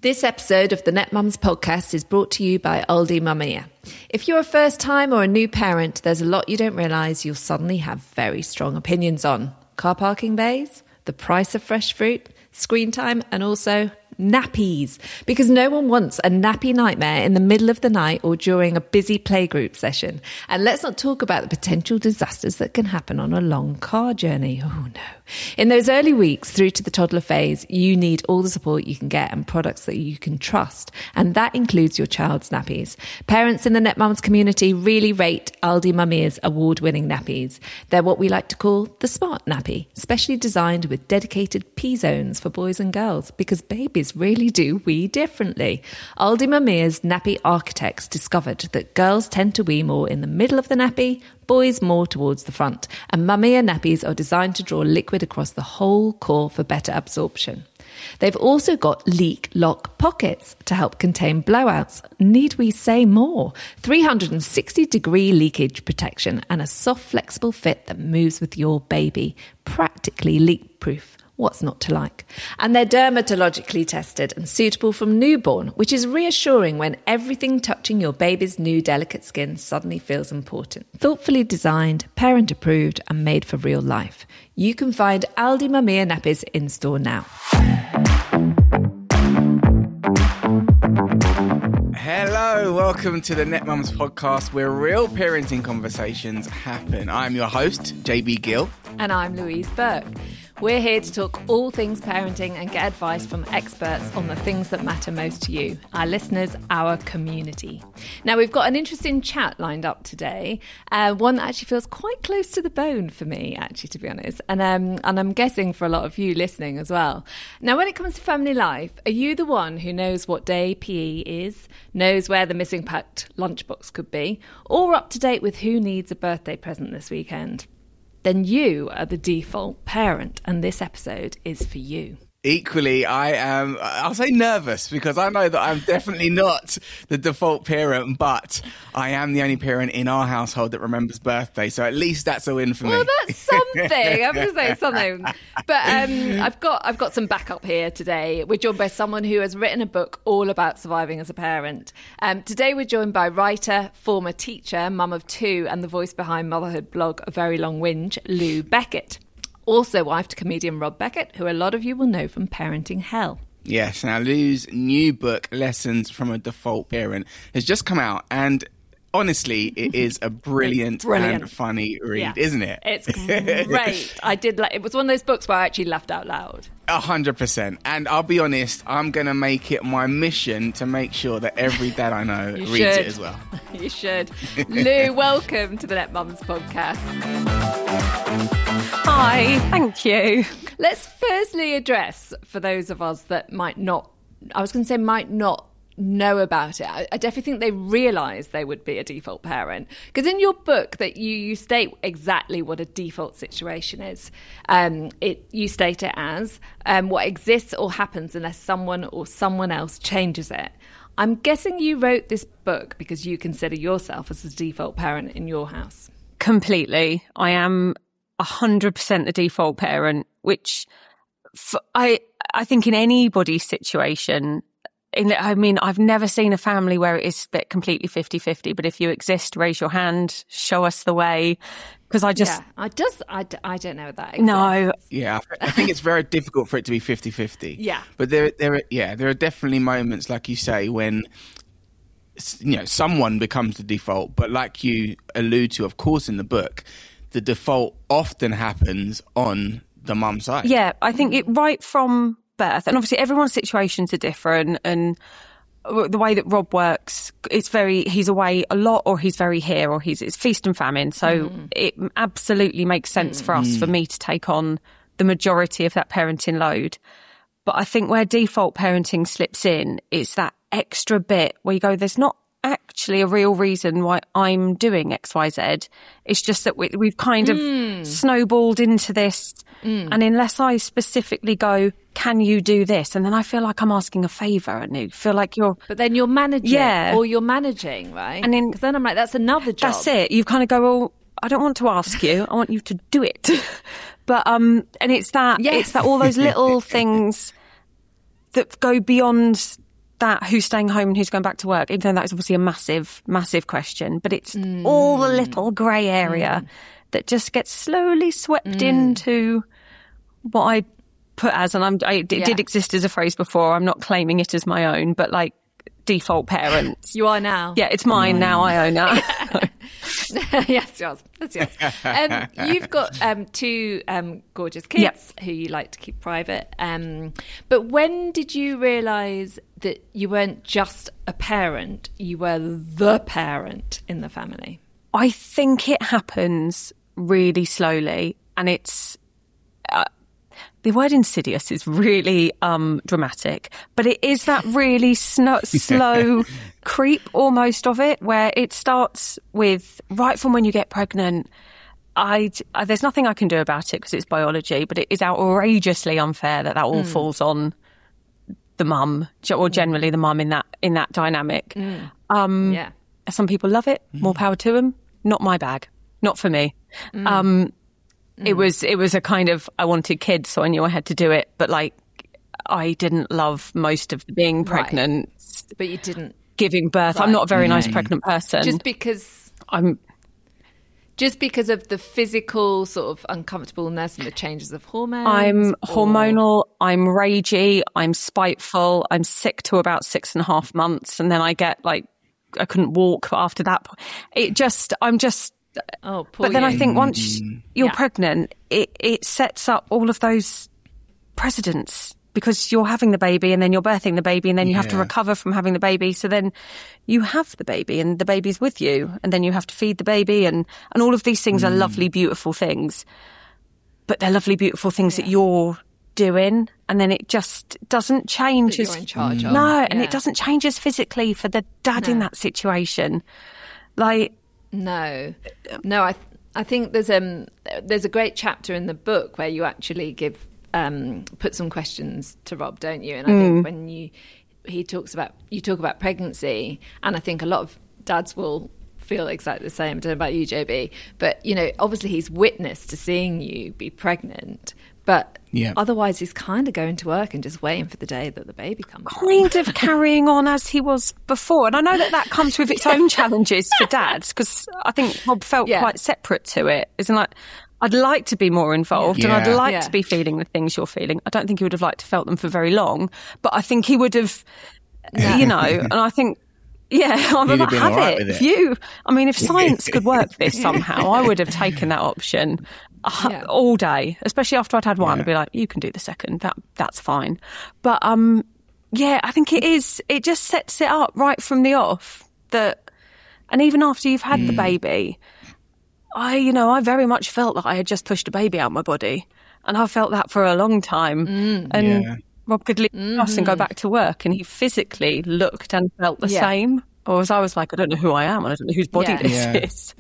This episode of the Net Mums podcast is brought to you by Aldi Mamia. If you're a first time or a new parent, there's a lot you don't realise you'll suddenly have very strong opinions on. Car parking bays, the price of fresh fruit, screen time, and also nappies. Because no one wants a nappy nightmare in the middle of the night or during a busy playgroup session. And let's not talk about the potential disasters that can happen on a long car journey. Oh no. In those early weeks through to the toddler phase, you need all the support you can get and products that you can trust. And that includes your child's nappies. Parents in the Net Mums community really rate Aldi Mamia's award-winning nappies. They're what we like to call the smart nappy, specially designed with dedicated pee zones for boys and girls, because babies really do wee differently. Aldi Mamia's nappy architects discovered that girls tend to wee more in the middle of the nappy, boys more towards the front, and Mamia nappies are designed to draw liquid across the whole core for better absorption. They've also got leak lock pockets to help contain blowouts. Need we say more? 360-degree leakage protection and a soft, flexible fit that moves with your baby. Practically leak-proof. What's not to like? And they're dermatologically tested and suitable from newborn, which is reassuring when everything touching your baby's new delicate skin suddenly feels important. Thoughtfully designed, parent approved, and made for real life. You can find Aldi Mamia nappies in store now. Hello, welcome to the Net Mums podcast where real parenting conversations happen. I'm your host, JB Gill. And I'm Louise Burke. We're here to talk all things parenting and get advice from experts on the things that matter most to you, our listeners, our community. Now, we've got an interesting chat lined up today, one that actually feels quite close to the bone for me, actually, to be honest, and I'm guessing for a lot of you listening as well. Now, when it comes to family life, are you the one who knows what day PE is, knows where the missing packed lunchbox could be, or up to date with who needs a birthday present this weekend? Then you are the default parent, and this episode is for you. Equally, I'll say nervous, because I know that I'm definitely not the default parent, but I am the only parent in our household that remembers birthdays, so at least that's a win for me. Well, that's something. I'm going to say something. But I've got some backup here today. We're joined by someone who has written a book all about surviving as a parent. Today we're joined by writer, former teacher, mum of two, and the voice behind motherhood blog A Very Long Whinge, Lou Beckett. Also wife to comedian Rob Beckett, who a lot of you will know from Parenting Hell. Yes, now Lou's new book, Lessons from a Default Parent, has just come out, and honestly, it is a brilliant and funny read, isn't it? It's great. It was one of those books where I actually laughed out loud. 100%. And I'll be honest, I'm going to make it my mission to make sure that every dad I know reads it as well. You should. Lou, welcome to the Net Mums podcast. Hi, thank you. Let's firstly address, for those of us that might not know about it, I definitely think they realise they would be a default parent. Because in your book that you state exactly what a default situation is. You state it as what exists or happens unless someone or someone else changes it. I'm guessing you wrote this book because you consider yourself as the default parent in your house. Completely. I am 100% the default parent, which I think in anybody's situation, I've never seen a family where it is split completely 50-50, but if you exist, raise your hand, show us the way. Because I don't know that exists. No. Yeah, I think it's very difficult for it to be 50-50. Yeah. But there are definitely moments, like you say, when someone becomes the default, but like you allude to, of course, in the book, the default often happens on the mum side. Yeah, I think it right from birth, and obviously everyone's situations are different, and the way that Rob works, he's away a lot, or he's very here, or it's feast and famine. So it absolutely makes sense for me to take on the majority of that parenting load. But I think where default parenting slips in, it's that extra bit where you go, there's not actually a real reason why I'm doing X, Y, Z. It's just that we've kind of snowballed into this. And unless I specifically go, can you do this? And then I feel like I'm asking a favour, and you feel like you're... But then you're managing, or you're managing, right? And because then I'm like, that's another job. That's it. You kind of go, well, I don't want to ask you. I want you to do it. But, and it's that, all those little things that go beyond that who's staying home and who's going back to work, even though that is obviously a massive, massive question, but it's all the little grey area that just gets slowly swept into what I put as, and it did exist as a phrase before. I'm not claiming it as my own, but like default parents. You are now. Yeah, it's mine now. I own that. Yes, yours. That's yours. You've got two gorgeous kids who you like to keep private. But when did you realise that you weren't just a parent, you were the parent in the family? I think it happens really slowly, and it's... the word insidious is really dramatic, but it is that really slow creep almost of it, where it starts with right from when you get pregnant. There's nothing I can do about it because it's biology, but it is outrageously unfair that all falls on the mum, or generally the mum in that dynamic. Some people love it, more power to them. Not my bag, not for me. It was a kind of, I wanted kids, so I knew I had to do it. But like, I didn't love most of being pregnant. Right. But you didn't. Giving birth. Right. I'm not a very nice pregnant person. Just because of the physical sort of uncomfortableness and the changes of hormones? I'm hormonal, I'm ragey, I'm spiteful, I'm sick to about 6.5 months. And then I get like, I couldn't walk after that. Oh, poor but then you. I think once you're pregnant, it sets up all of those precedents, because you're having the baby and then you're birthing the baby and then you have to recover from having the baby. So then you have the baby and the baby's with you, and then you have to feed the baby, and all of these things are lovely, beautiful things. But they're lovely, beautiful things that you're doing, and then it just doesn't change that you're in charge of. No, and it doesn't change as physically for the dad in that situation. Like... No. I think there's a great chapter in the book where you actually put some questions to Rob, don't you? And I think when you talk about pregnancy, and I think a lot of dads will feel exactly the same. I don't know about you, JB, but you know, obviously he's witness to seeing you be pregnant. But otherwise, he's kind of going to work and just waiting for the day that the baby comes. Kind of carrying on as he was before. And I know that comes with its own challenges for dads, because I think Rob felt quite separate to it. Isn't like, I'd like to be more involved and I'd like to be feeling the things you're feeling. I don't think he would have liked to felt them for very long, but I think he would have, you know, and I think... I would have right it. If science could work this somehow, I would have taken that option all day, especially after I'd had one. I'd be like, you can do the second, that's fine. But I think it just sets it up right from the off that, and even after you've had the baby, I very much felt that I had just pushed a baby out my body, and I felt that for a long time. Rob could leave us and go back to work, and he physically looked and felt the same. Whereas I was like, I don't know who I am, and I don't know whose body this is.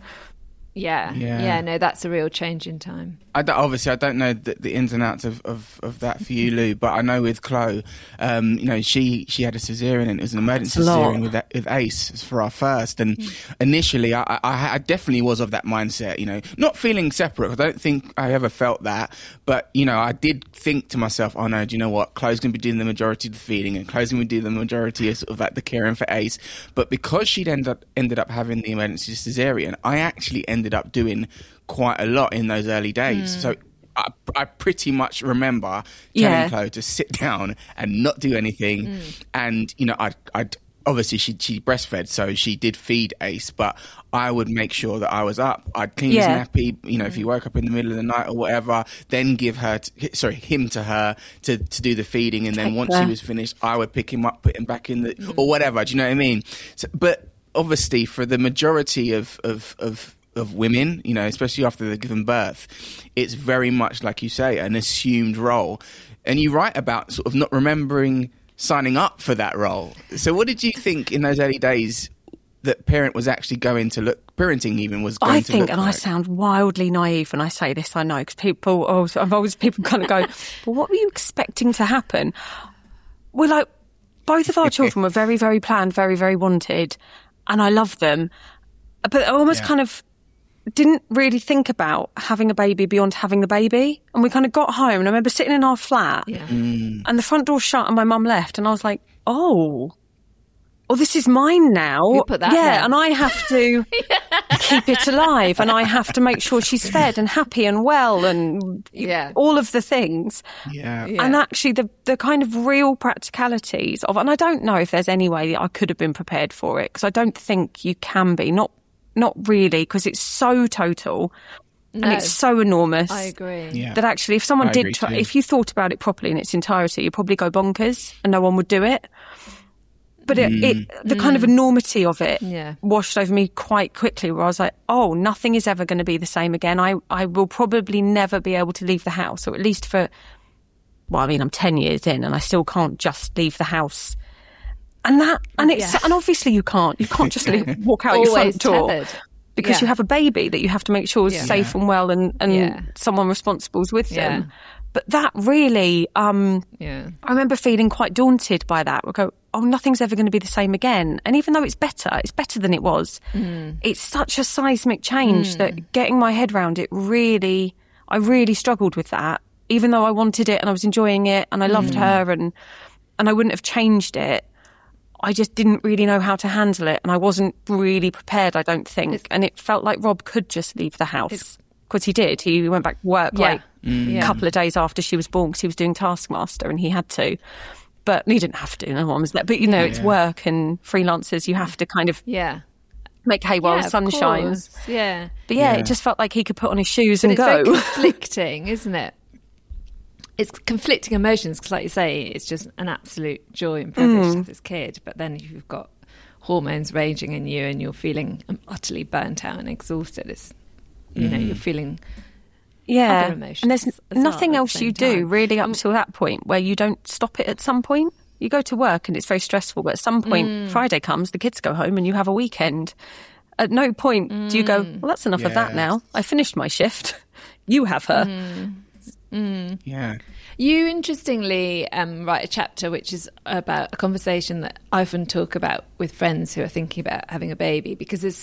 No, that's a real change in time. I don't know the ins and outs of that for you, Lou, but I know with Chloe, she had a cesarean, and it was an emergency cesarean with Ace for our first. And initially, I definitely was of that mindset, not feeling separate. I don't think I ever felt that, but I did think to myself, oh no, do you know what? Chloe's going to be doing the majority of the feeding, and Chloe's going to be doing the majority of sort of like the caring for Ace. But because she'd ended up having the emergency cesarean, I actually ended up doing quite a lot in those early days. So I pretty much remember telling Chloe to sit down and not do anything. And, I'd obviously she breastfed, so she did feed Ace, but I would make sure that I was up. I'd clean his nappy, if he woke up in the middle of the night or whatever, then give him to her to do the feeding. And then once she was finished, I would pick him up, put him back in the, or whatever. Do you know what I mean? So, but obviously for the majority of women, especially after they've given birth, it's very much, like you say, an assumed role. And you write about sort of not remembering signing up for that role. So what did you think in those early days that parenting even was going to look like? I sound wildly naive when I say this, I know, because people kind of go, well, what were you expecting to happen? Well, like, both of our children were very, very planned, very, very wanted, and I loved them. But I almost kind of didn't really think about having a baby beyond having the baby. And we kind of got home, and I remember sitting in our flat and the front door shut and my mum left, and I was like, oh, well, this is mine now. You put that there. And I have to keep it alive, and I have to make sure she's fed and happy and well, and all of the things. Yeah. And actually, the kind of real practicalities of, and I don't know if there's any way that I could have been prepared for it, because I don't think you can be, not really, because it's so total. No. And it's so enormous. I agree. Yeah. That actually, if someone did try, if you thought about it properly in its entirety, you'd probably go bonkers and no one would do it. But the kind of enormity of it washed over me quite quickly, where I was like, oh, nothing is ever going to be the same again. I will probably never be able to leave the house, or at least for, well, I mean, I'm 10 years in and I still can't just leave the house. And and obviously you can't just walk out your front door. Tethered. Because you have a baby that you have to make sure is safe and well, and someone responsible is with them. But that really, I remember feeling quite daunted by that. We'll go, oh, nothing's ever going to be the same again. And even though it's better than it was. It's such a seismic change that getting my head around it I really struggled with that. Even though I wanted it and I was enjoying it and I loved her and I wouldn't have changed it. I just didn't really know how to handle it, and I wasn't really prepared, I don't think. And it felt like Rob could just leave the house, because he did. He went back to work a couple of days after she was born, because he was doing Taskmaster and he had to. But he didn't have to, no one was there. But, it's work, and freelancers, you have to kind of make hay while the sun shines. Yeah. But it just felt like he could put on his shoes and go. It's very conflicting, isn't it? It's conflicting emotions, because like you say, it's just an absolute joy and privilege to have this kid. But then you've got hormones raging in you and you're feeling utterly burnt out and exhausted. It's, you're feeling other emotions. And there's nothing else you do really up till that point where you don't stop it at some point. You go to work and it's very stressful, but at some point, Friday comes, the kids go home and you have a weekend. At no point do you go, well, that's enough of that now. I finished my shift. You have her. Yeah. You interestingly write a chapter which is about a conversation that I often talk about with friends who are thinking about having a baby, because there's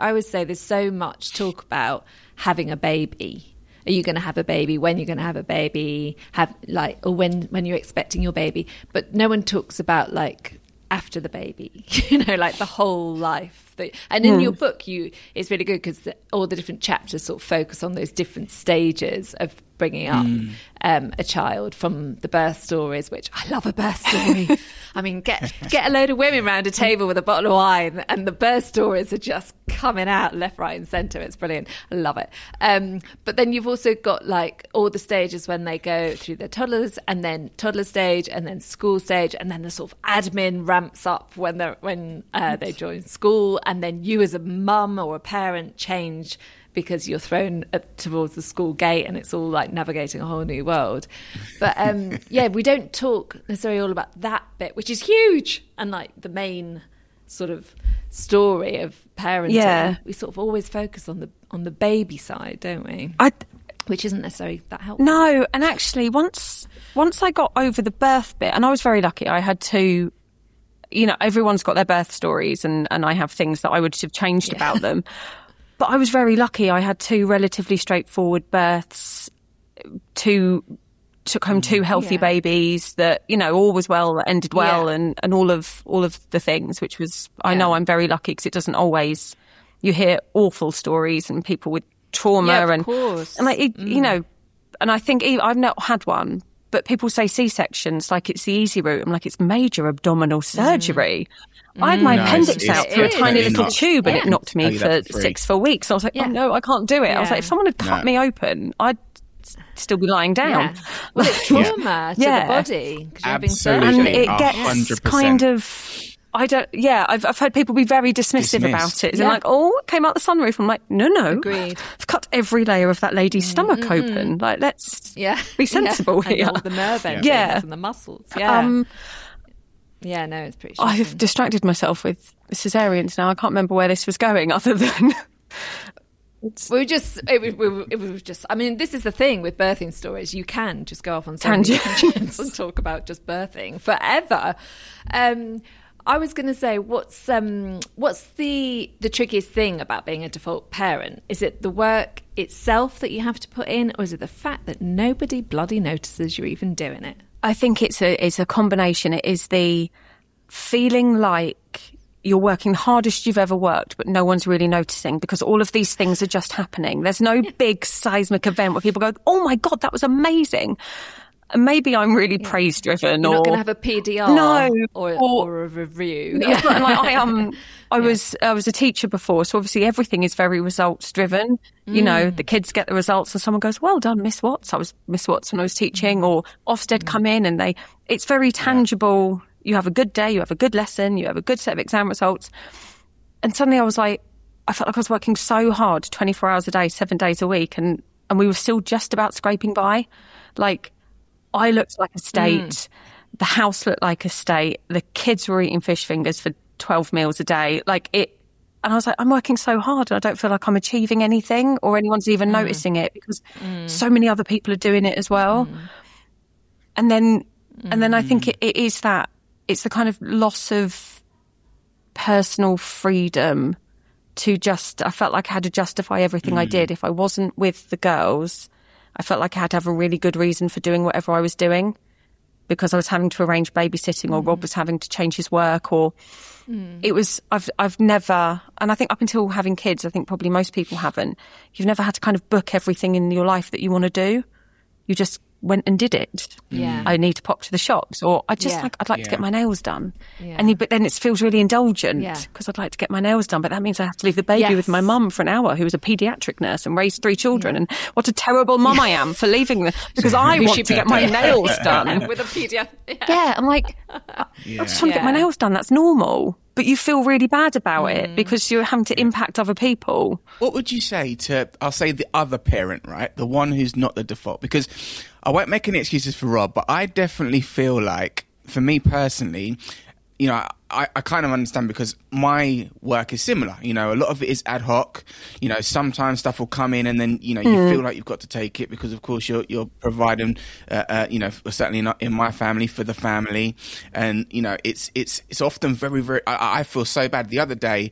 so much talk about having a baby. Are you going to have a baby? When you're going to have a baby? Or when you're expecting your baby? But no one talks about after the baby, like the whole life. And in your book, it's really good because all the different chapters sort of focus on those different stages of bringing up a child, from the birth stories, which I love a birth story. I mean, get a load of women around a table with a bottle of wine and the birth stories are just coming out left, right and centre. It's brilliant. I love it. But then you've also got all the stages when they go through the toddlers, and then toddler stage, and then school stage, and then the sort of admin ramps up when they join school, and then you as a mum or a parent change because you're thrown towards the school gate and it's all navigating a whole new world. But we don't talk necessarily all about that bit, which is huge, and the main sort of story of parenting. Yeah. We sort of always focus on the baby side, don't we? Which isn't necessarily that helpful. No, and actually once I got over the birth bit, and I was very lucky, I had two. Everyone's got their birth stories, and I have things that I would have changed about them. But I was very lucky. I had two relatively straightforward births, took home two healthy babies that, all was well, that ended well, and all of the things, which was, I know I'm very lucky, because it doesn't always, you hear awful stories and people with trauma. Of course. And and I think I've not had one, but people say C-sections like it's the easy route. I'm like, it's major abdominal surgery. I had my appendix out through a tiny little tube and it knocked me for 6 weeks. I was like, oh no, I can't do it. I was like, if someone had cut me open, I'd still be lying down. Well, it's trauma to the body. Absolutely. And it gets 100%. Kind of... I've heard people be very dismissive about it. They're like, oh, it came out the sunroof. I'm like, no. Agreed. I've cut every layer of that lady's stomach open. Let's be sensible here. And all the nerve endings and the muscles. It's pretty shocking. I've distracted myself with cesareans now. I can't remember where this was going, other than... It was just, I mean, this is the thing with birthing stories. You can just go off on some tangents and talk about just birthing forever. I was going to say, what's the trickiest thing about being a default parent? Is it the work itself that you have to put in, or is it the fact that nobody bloody notices you're even doing it? I think it's a combination. It is the feeling like you're working the hardest you've ever worked, but no one's really noticing because all of these things are just happening. There's no big seismic event where people go, oh my God, that was amazing. And maybe I'm really praise driven. You're not going to have a PDR or a review. No, I was a teacher before, so obviously everything is very results driven. You know, the kids get the results and someone goes, well done, Miss Watts. I was Miss Watts when I was teaching, or Ofsted come in and it's very tangible. You have a good day, you have a good lesson, you have a good set of exam results. And suddenly I felt like I was working so hard, 24 hours a day, 7 days a week. And we were still just about scraping by. Like, I looked like a state. The house looked like a state. The kids were eating fish fingers for 12 meals a day. And I was like, I'm working so hard and I don't feel like I'm achieving anything or anyone's even noticing it because so many other people are doing it as well. And then I think it is that, it's the kind of loss of personal freedom I felt like I had to justify everything I did. If I wasn't with the girls, I felt like I had to have a really good reason for doing whatever I was doing because I was having to arrange babysitting or Rob was having to change his work or it was, I've never, and I think up until having kids, I think probably most people haven't, you've never had to kind of book everything in your life that you want to do. You just went and did it. Yeah. I need to pop to the shops or I'd like to get my nails done. Yeah. But then it feels really indulgent because I'd like to get my nails done, but that means I have to leave the baby with my mum for an hour who was a paediatric nurse and raised 3 children. And what a terrible mum I am for leaving them because I want to get my nails done. With a paediatric. I'm like, I just want to get my nails done. That's normal. But you feel really bad about it because you're having to impact other people. What would you say to, I'll say the other parent, right? The one who's not the default. Because I won't make any excuses for Rob, but I definitely feel like, for me personally, you know, I kind of understand because my work is similar. You know, a lot of it is ad hoc. You know, sometimes stuff will come in and then, you know, you feel like you've got to take it because, of course, you're providing, you know, certainly not in my family, for the family. And, you know, it's often very, very, I feel so bad. The other day,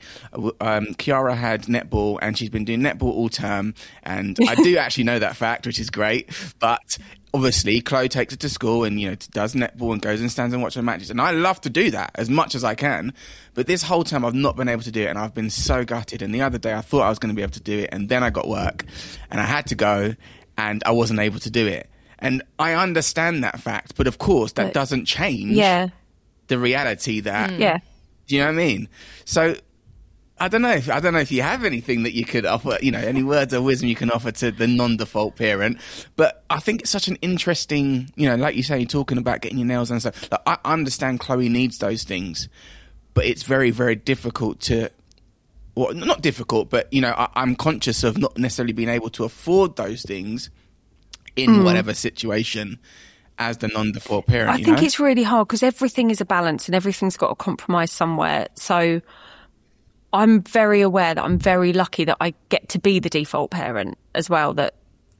Kiara had netball and she's been doing netball all term. And I do actually know that fact, which is great. But obviously, Chloe takes it to school and, you know, does netball and goes and stands and watches her matches. And I love to do that as much as I can. But this whole time, I've not been able to do it. And I've been so gutted. And the other day, I thought I was going to be able to do it. And then I got work and I had to go and I wasn't able to do it. And I understand that fact. But of course, that doesn't change the reality that, do you know what I mean? So I don't know if you have anything that you could offer, you know, any words of wisdom you can offer to the non-default parent. But I think it's such an interesting, you know, like you say, you're talking about getting your nails done and stuff. Like, I understand Chloe needs those things, but it's very, very difficult to, well, not difficult, but, you know, I'm conscious of not necessarily being able to afford those things in whatever situation as the non-default parent. I think it's really hard because everything is a balance and everything's got to compromise somewhere. So I'm very aware that I'm very lucky that I get to be the default parent as well, that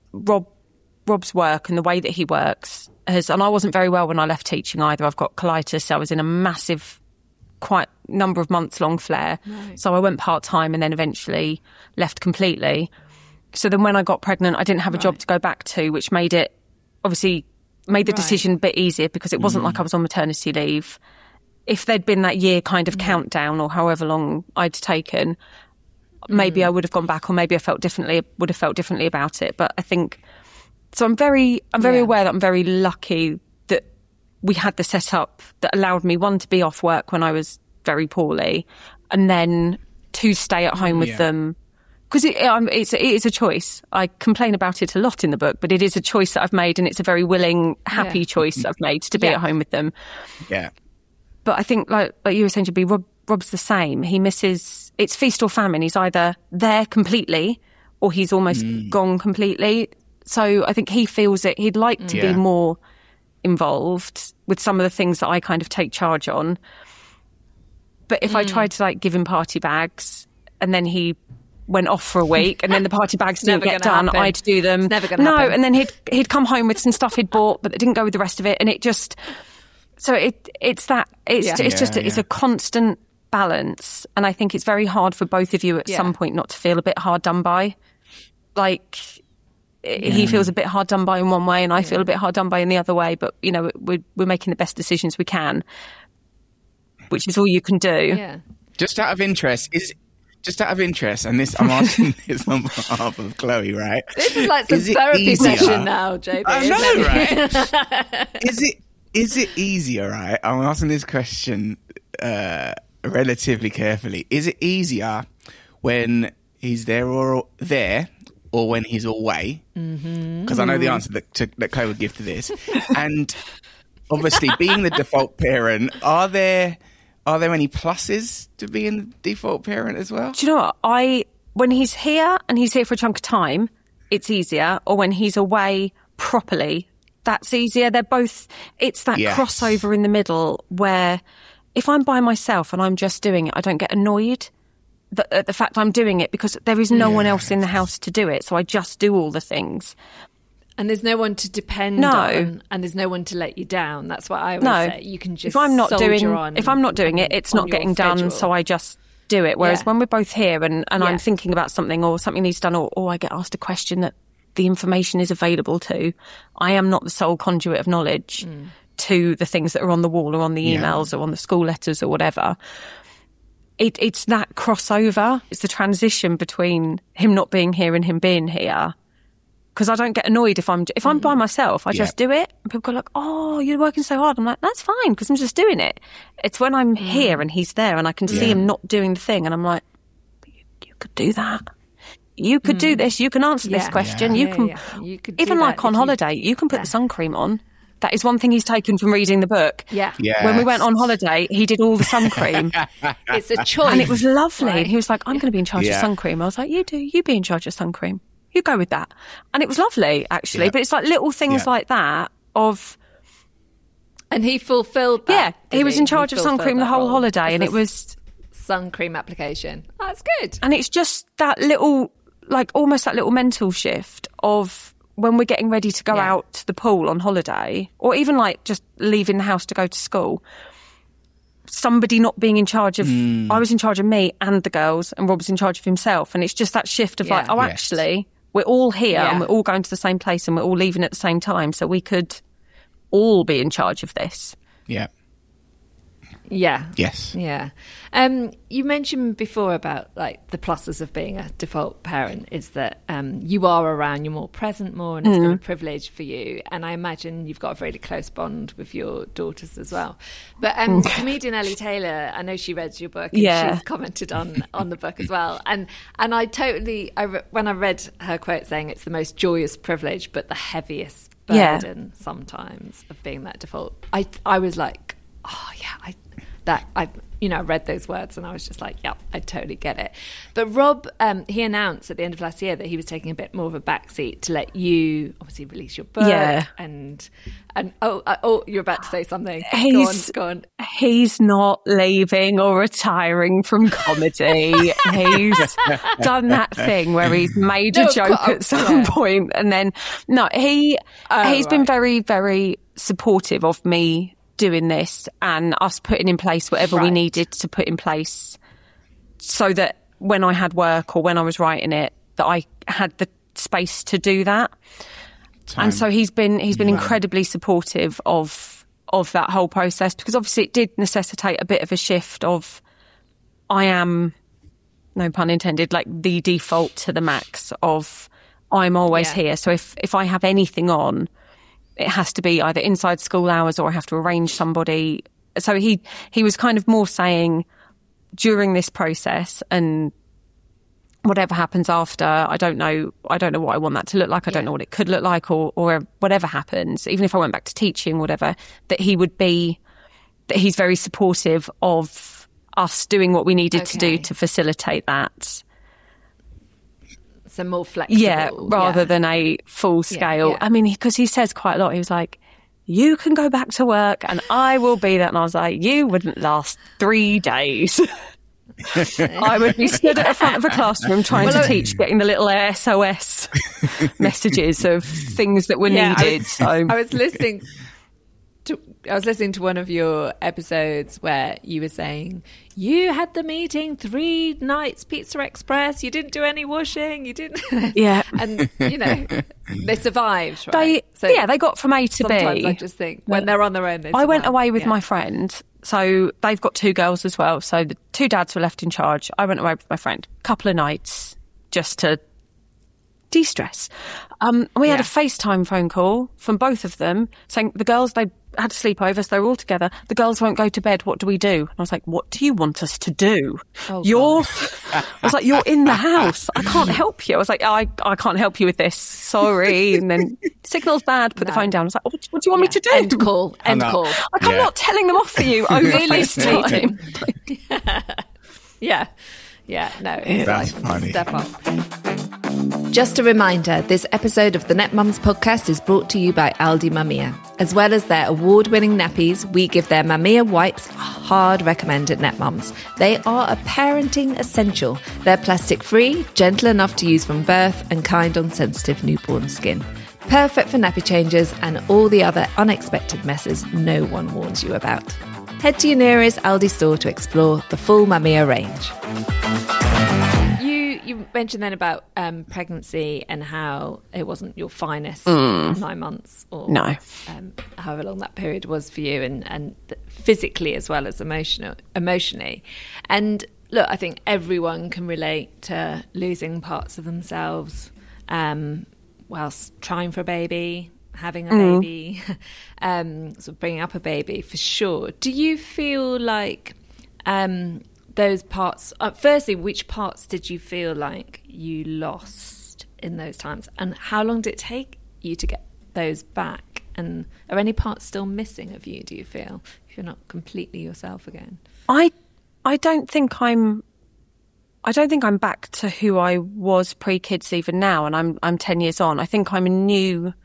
Rob's work and the way that he works has, and I wasn't very well when I left teaching either. I've got colitis. I was in a massive, quite number of months long flare. Right. So I went part-time and then eventually left completely. So then when I got pregnant, I didn't have a job to go back to, which made the decision a bit easier because it wasn't like I was on maternity leave. If there'd been that year kind of countdown or however long I'd taken, maybe I would have gone back or maybe would have felt differently about it. But I think, so I'm very aware that I'm very lucky that we had the setup that allowed me, one, to be off work when I was very poorly and then to stay at home with them. Because it is a choice. I complain about it a lot in the book, but it is a choice that I've made and it's a very willing, happy choice I've made to be at home with them. Yeah. But I think, like you were saying, Rob's the same. He misses, it's feast or famine. He's either there completely or he's almost gone completely. So I think he feels it. He'd like to be more involved with some of the things that I kind of take charge on. But if I tried to like give him party bags and then he went off for a week and then the party bags didn't get done, I'd do them. It's never going to happen. And then he'd come home with some stuff he'd bought, but it didn't go with the rest of it. And it just, so it's a constant balance. And I think it's very hard for both of you at some point not to feel a bit hard done by. Like he feels a bit hard done by in one way and I feel a bit hard done by in the other way. But, you know, we're making the best decisions we can, which is all you can do. Yeah. Just out of interest, and this I'm asking this on behalf of Chloe, right? This is like some therapy session now, JB. I know, right? Is it easier, right? I'm asking this question relatively carefully. Is it easier when he's there or when he's away? Because I know the answer that Chloe would give to this. And obviously, being the default parent, are there any pluses to being the default parent as well? Do you know what? When he's here and he's here for a chunk of time, it's easier. Or when he's away properly, that's easier. They're both, it's that crossover in the middle where if I'm by myself and I'm just doing it, I don't get annoyed at the fact I'm doing it because there is no one else in the house to do it. So I just do all the things. And there's no one to depend on, and there's no one to let you down. That's what I always say. You can just soldier on. If I'm not doing it, it's not getting done, so I just do it. Whereas when we're both here and I'm thinking about something or something needs done or I get asked a question that the information is available to, I am not the sole conduit of knowledge to the things that are on the wall or on the emails or on the school letters or whatever. It's that crossover. It's the transition between him not being here and him being here. Because I don't get annoyed if I'm by myself. I just do it. And people go like, "Oh, you're working so hard." I'm like, "That's fine," because I'm just doing it. It's when I'm here and he's there and I can see him not doing the thing, and I'm like, "You could do that. You could do this. You can answer this question. You could even like on holiday. You can put the sun cream on." That is one thing he's taken from reading the book. Yeah. Yes. When we went on holiday, he did all the sun cream. It's a choice. And it was lovely. Right? And he was like, "I'm going to be in charge of sun cream." I was like, "You do. You be in charge of sun cream. You go with that." And it was lovely, actually. But it's like little things like that of... And he fulfilled that. Yeah, he was in charge of sun cream the whole holiday, and it was... Sun cream application. Oh, that's good. And it's just that little, like almost that little mental shift of when we're getting ready to go out to the pool on holiday, or even like just leaving the house to go to school, somebody not being in charge of... I was in charge of me and the girls, and Rob was in charge of himself. And it's just that shift of like, actually... We're all here and we're all going to the same place and we're all leaving at the same time. So we could all be in charge of this. Yeah. Yeah. Yes. Yeah. You mentioned before about like the pluses of being a default parent is that you are around, you're more present more, and it's been a privilege for you. And I imagine you've got a really close bond with your daughters as well. But comedian Ellie Taylor, I know she read your book and she's commented on the book as well. And I totally, when I read her quote saying it's the most joyous privilege, but the heaviest burden sometimes of being that default, I was like, oh yeah, I read those words and I was just like, yeah, I totally get it. But Rob, he announced at the end of last year that he was taking a bit more of a backseat to let you obviously release your book. Yeah. And you're about to say something. Go on. He's not leaving or retaring from comedy. He's done that thing where he's made a joke at some point, and then he's been very, very supportive of me doing this and us putting in place whatever we needed to put in place so that when I had work or when I was writing it, that I had the space to do that. And so he's been incredibly supportive of that whole process, because obviously it did necessitate a bit of a shift of, I am, no pun intended, like the default to the max of I'm always here. So if I have anything on, it has to be either inside school hours or I have to arrange somebody. So he was kind of more saying during this process, and whatever happens after, I don't know what I want that to look like. I don't know what it could look like, or whatever happens, even if I went back to teaching, whatever, that he's very supportive of us doing what we needed to do to facilitate that. So more flexible. Rather than a full scale. Yeah. I mean, because he says quite a lot. He was like, "You can go back to work and I will be there." And I was like, "You wouldn't last 3 days." I would be stood at the front of a classroom trying to teach, getting the little SOS messages of things that were needed. I was listening to one of your episodes where you were saying you had the meeting 3 nights, Pizza Express, you didn't do any washing, you didn't. And they survived, right? They got from A to B. Sometimes I just think when they're on their own, they survive. I went away with my friend So they've got 2 girls as well. So the 2 dads were left in charge. I went away with my friend, a couple of nights just to de-stress. We had a FaceTime phone call from both of them saying the girls, they had a sleepover, so they were all together. The girls won't go to bed. What do we do? And I was like, what do you want us to do? I was like, you're in the house. I can't help you. I was like, I can't help you with this. Sorry. And then signal's bad. Put the phone down. I was like, what do you want me to do? End call. I'm not telling them off for you over FaceTime. No, that's funny. Step up. Just a reminder, this episode of the Net Mums podcast is brought to you by Aldi Mamiya. As well as their award-winning nappies, we give their Mamiya wipes a hard recommend at Net Mums. They are a parenting essential. They're plastic-free, gentle enough to use from birth, and kind on sensitive newborn skin. Perfect for nappy changes and all the other unexpected messes no one warns you about. Head to your nearest Aldi store to explore the full Mamiya range. You mentioned then about pregnancy and how it wasn't your finest 9 months or however long that period was for you, and physically as well as emotionally. And look, I think everyone can relate to losing parts of themselves whilst trying for a baby, having a baby, sort of bringing up a baby for sure. Do you feel like those parts, firstly, which parts did you feel like you lost in those times, and how long did it take you to get those back? And are any parts still missing of you, do you feel, if you're not completely yourself again? I don't think I'm back to who I was pre-kids even now, and I'm 10 years on. I think I'm a new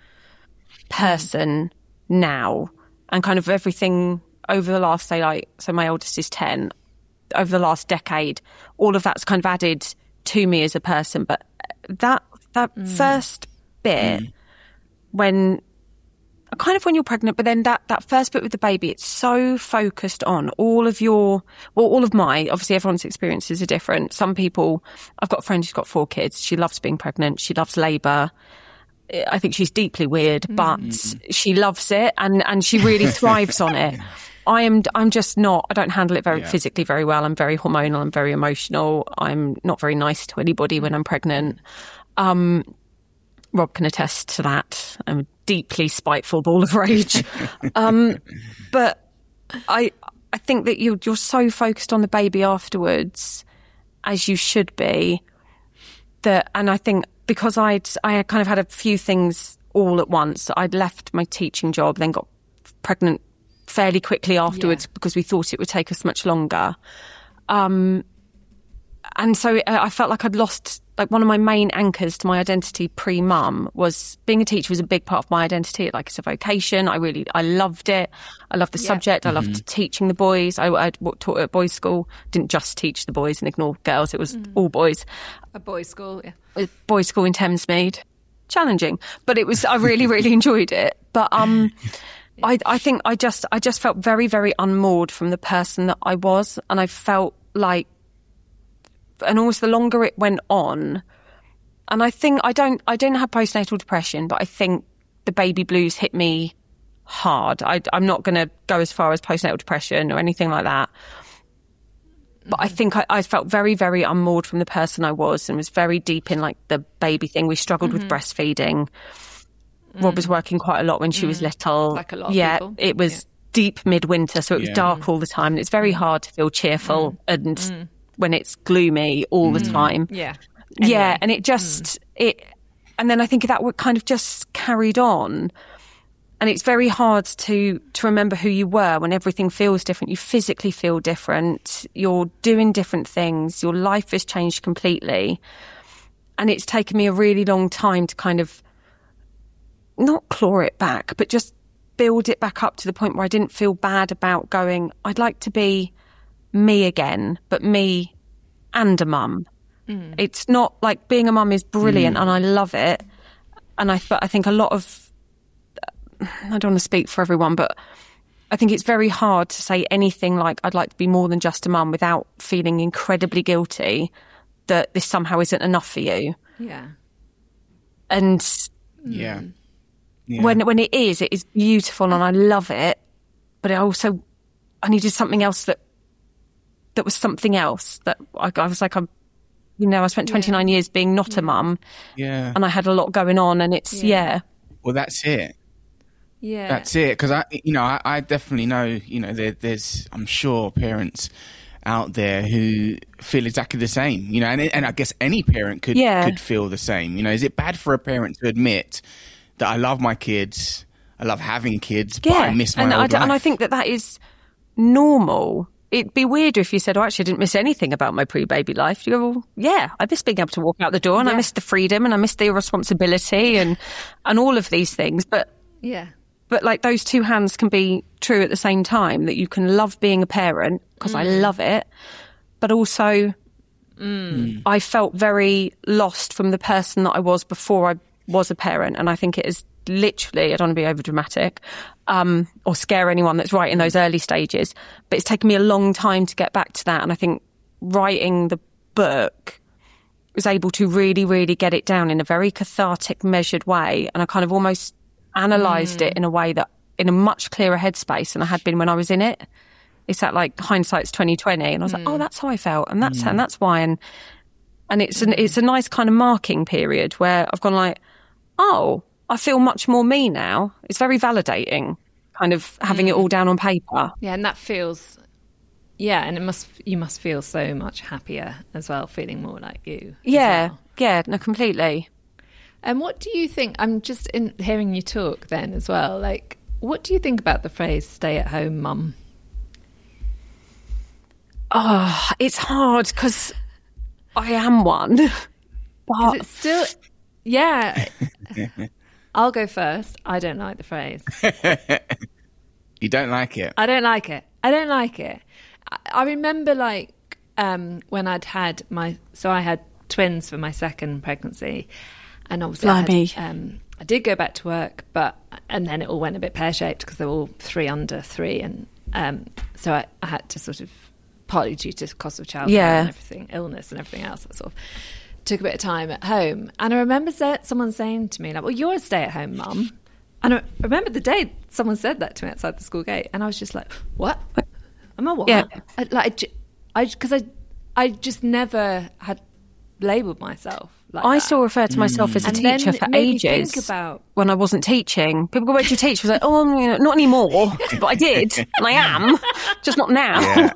person now, and kind of everything over the last, so my oldest is 10, over the last decade, all of that's kind of added to me as a person. But that first bit, when you're pregnant, but then that first bit with the baby, it's so focused on all of my, obviously everyone's experiences are different. Some people, I've got a friend who's got 4 kids. She loves being pregnant. She loves labour. I think she's deeply weird, but she loves it and she really thrives on it. I'm just not, I don't handle it physically very well. I'm very hormonal. I'm very emotional. I'm not very nice to anybody when I'm pregnant. Rob can attest to that. I'm a deeply spiteful ball of rage. But I think that you're so focused on the baby afterwards, as you should be, and I think because I kind of had a few things all at once. I'd left my teaching job, then got pregnant fairly quickly afterwards because we thought it would take us much longer. And so I felt like I'd lost, like, one of my main anchors to my identity pre-mum was being a teacher was a big part of my identity. Like, it's a vocation. I loved it. I loved the subject. I loved teaching the boys. I taught at boys' school. Didn't just teach the boys and ignore girls. It was all boys. A boys' school, yeah. A boys' school in Thamesmead. Challenging, but I really, really enjoyed it. But I think I just felt very, very unmoored from the person that I was, and I felt like, and almost the longer it went on, and I think I didn't have postnatal depression, but I think the baby blues hit me hard. I'm not going to go as far as postnatal depression or anything like that, but I think I felt very, very unmoored from the person I was, and was very deep in, like, the baby thing. We struggled with breastfeeding. Rob was working quite a lot when she was little. Like a lot of people. It was deep midwinter, so it was dark all the time. And it's very hard to feel cheerful and when it's gloomy all the time. Yeah. Anyway. Yeah, and it just, and then I think that kind of just carried on. And it's very hard to remember who you were when everything feels different. You physically feel different. You're doing different things. Your life has changed completely. And it's taken me a really long time to kind of not claw it back, but just build it back up to the point where I didn't feel bad about going, I'd like to be me again, but me and a mum. It's not like being a mum is brilliant and I love it. And I think a lot of, I don't want to speak for everyone, but I think it's very hard to say anything like, I'd like to be more than just a mum, without feeling incredibly guilty that this somehow isn't enough for you. Yeah. And when it is beautiful and I love it, but I also I needed something else that was something else, that I was like, I spent 29 years being not a mum. Yeah. And I had a lot going on, and it's, Well, that's it. Yeah. That's it. Because I definitely know, there's, I'm sure, parents out there who feel exactly the same, and I guess any parent could feel the same. Is it bad for a parent to admit that I love my kids, I love having kids, but I miss my old life? And I think that is normal. It'd be weirder if you said, actually, I didn't miss anything about my pre-baby life. You go, well, yeah, I miss being able to walk out the door, and I missed the freedom, and I missed the responsibility and all of these things. But like, those two hands can be true at the same time, that you can love being a parent, because I love it, but also I felt very lost from the person that I was before I was a parent. And I think it is literally, I don't want to be over dramatic or scare anyone that's right in those early stages, but it's taken me a long time to get back to that. And I think writing the book was able to really, really get it down in a very cathartic, measured way. And I kind of almost analysed it in a way that, in a much clearer headspace than I had been when I was in it. It's that, like, hindsight's 20/20, and I was like, oh, that's how I felt, and that's why, and it's a nice kind of marking period where I've gone like, oh, I feel much more me now. It's very validating, kind of having it all down on paper. Yeah, and that feels, and you must feel so much happier as well, feeling more like you. Yeah, no, completely. And what do you think? I'm just hearing you talk then as well. Like, what do you think about the phrase "stay-at-home mum"? Oh, it's hard because I am one. But it's still, I'll go first. I don't like the phrase. You don't like it? I don't like it. I remember, like, when I had twins for my second pregnancy, and obviously I did go back to work, and then it all went a bit pear-shaped because they were all 3 under 3, and so I had to sort of, partly due to cost of childcare and everything, illness and everything else, I sort of took a bit of time at home. And I remember someone saying to me, like, well, you're a stay-at-home mum. And I remember the day someone said that to me outside the school gate, and I was just like, what? Am I what? Yeah. Because I just never had labelled myself like I that. still refer to myself as a teacher for ages. When I wasn't teaching, people go, where do you teach? I was like, oh, not anymore, but I did, and I am, just not now.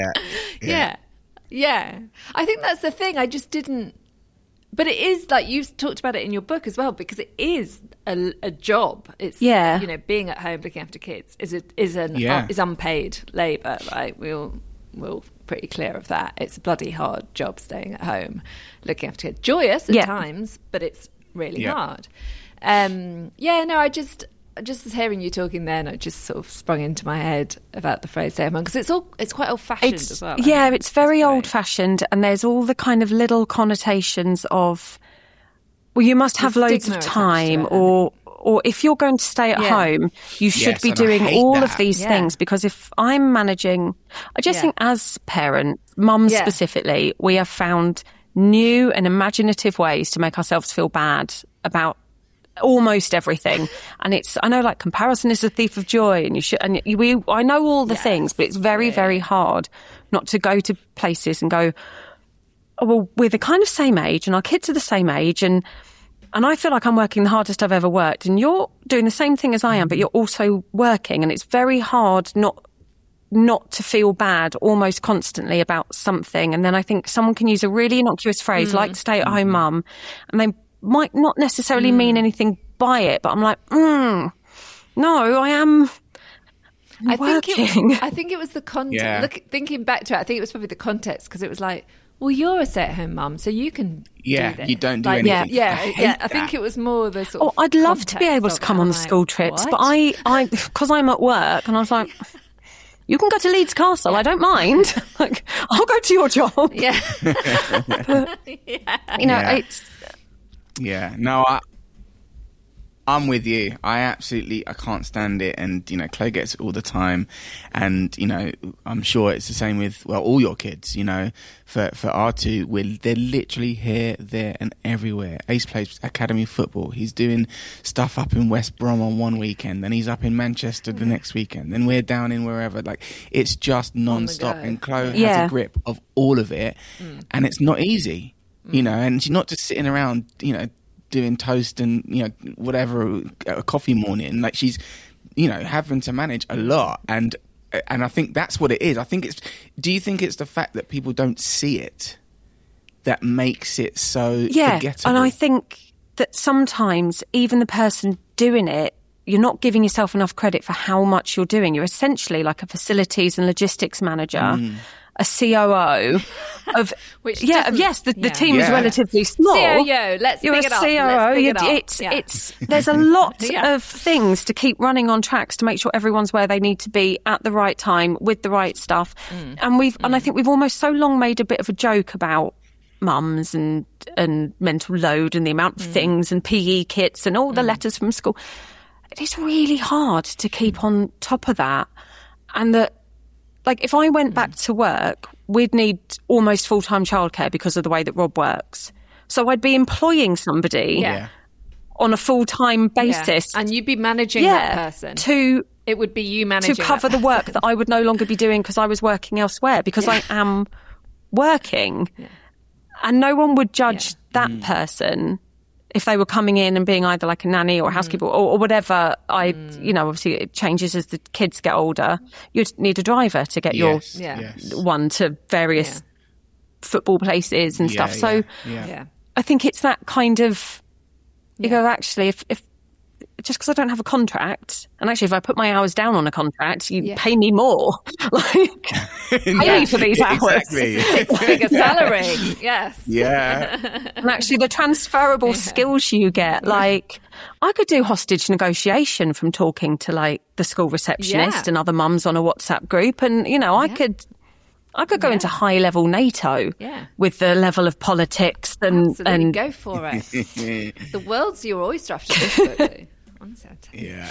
Yeah. I think that's the thing. I just didn't. But it is, like, you talked about it in your book as well, because it is a job. It's being at home looking after kids is unpaid labour, right? We're pretty clear of that. It's a bloody hard job staying at home looking after kids. Joyous at times, but it's really hard. I just as hearing you talking then, I just sort of sprung into my head about the phrase "stay at home" because it's quite old-fashioned as well. Yeah, it's very old-fashioned, and there's all the kind of little connotations of, well, you must have loads of time, or if you're going to stay at home, you should be doing all of these things, because if I'm managing, I just think as parents, mums specifically, we have found new and imaginative ways to make ourselves feel bad about almost everything. And I know, like, comparison is a thief of joy, and I know all the things, but it's very, very hard not to go to places and go, oh, well, we're the kind of same age, and our kids are the same age, and I feel like I'm working the hardest I've ever worked, and you're doing the same thing as I am, but you're also working, and it's very hard not to feel bad almost constantly about something. And then I think someone can use a really innocuous phrase like "stay-at-home mum," and they might not necessarily mean anything by it, but I'm like, no, I am working. I think it was the context. Thinking back to it, I think it was probably the context, because it was like, well, you're a stay-at-home mum, so you can do this. You don't do anything. I think it was more the sort of I'd love to be able to come on the school trips, but I because I'm at work, and I was like, you can go to Leeds Castle, I don't mind. Like, I'll go to your job. Yeah. But, it's... Yeah, no, I'm with you. I can't stand it. And, you know, Chloe gets it all the time. And, you know, I'm sure it's the same with, well, all your kids, you know, for our two, they're literally here, there and everywhere. Ace plays academy football. He's doing stuff up in West Brom on one weekend. Then he's up in Manchester the next weekend. Then we're down in wherever. Like, it's just non-stop. And Chloe has a grip of all of it. And it's not easy, you know, and she's not just sitting around, you know, doing toast and, you know, whatever, a coffee morning. Like, she's, you know, having to manage a lot. And I think that's what it is. Do you think it's the fact that people don't see it that makes it so forgettable? And I think that sometimes even the person doing it, you're not giving yourself enough credit for how much you're doing. You're essentially like a facilities and logistics manager, a COO of the team is relatively small. COO, let's pick it up. You're a COO. There's a lot of things to keep running on tracks to make sure everyone's where they need to be at the right time with the right stuff. And I think we've almost so long made a bit of a joke about mums and mental load and the amount of things and PE kits and all the letters from school. It's really hard to keep on top of that, and that. Like, if I went back to work, we'd need almost full-time childcare because of the way that Rob works. So I'd be employing somebody on a full-time basis. And you'd be managing that person. It would be you managing to cover the work that I would no longer be doing because I was working elsewhere, because I am working. Yeah. And no one would judge that person if they were coming in and being either like a nanny or a housekeeper or whatever. You know, obviously it changes as the kids get older. You'd need a driver to get your one to various football places and stuff. So I think it's that kind of, you go, actually, if just because I don't have a contract, and actually if I put my hours down on a contract, you pay me more. Like, pay me for these hours. Exactly. It's like a salary. Yes. Yeah. And actually the transferable skills you get, like, I could do hostage negotiation from talking to like the school receptionist and other mums on a WhatsApp group. And, you know, I could go into high level NATO with the level of politics and go for it. The world's your oyster after this book, though. Yeah.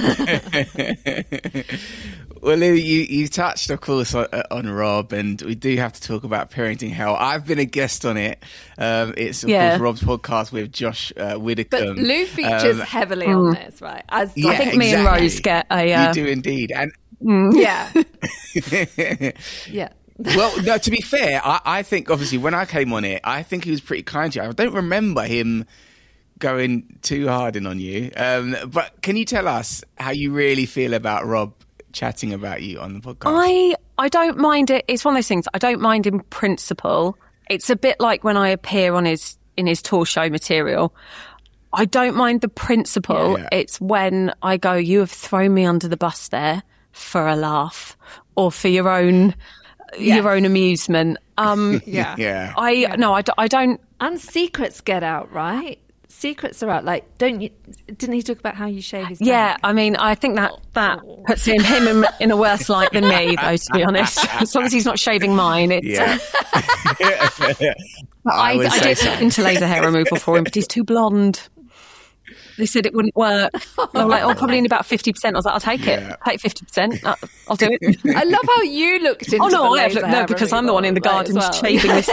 Well, Lou, you touched, of course, on Rob, and we do have to talk about Parenting Hell. I've been a guest on it. It's, of course, Rob's podcast with Josh Widdicombe. But Lou features heavily on this, right? I think me and Rose get a... You do indeed. And yeah. Well, no, to be fair, I think, obviously, when I came on it, I think he was pretty kind to you. I don't remember him going too hard in on you. But can you tell us how you really feel about Rob chatting about you on the podcast? I don't mind it. It's one of those things. I don't mind in principle. It's a bit like when I appear in his tour show material. I don't mind the principle. Yeah. It's when I go, you have thrown me under the bus there for a laugh or for your own amusement. I don't. And secrets get out, right? Secrets are out. Like, didn't he talk about how you shave his back? Yeah, I mean, I think that puts him in a worse light than me, though, to be honest. As long as he's not shaving mine, it's... I did into laser hair removal for him, but he's too blonde. They said it wouldn't work. They were like, probably in about 50%. I was like, I'll take it. Take 50%. I'll do it. I love how you looked into because I'm the one in the garden shaving this.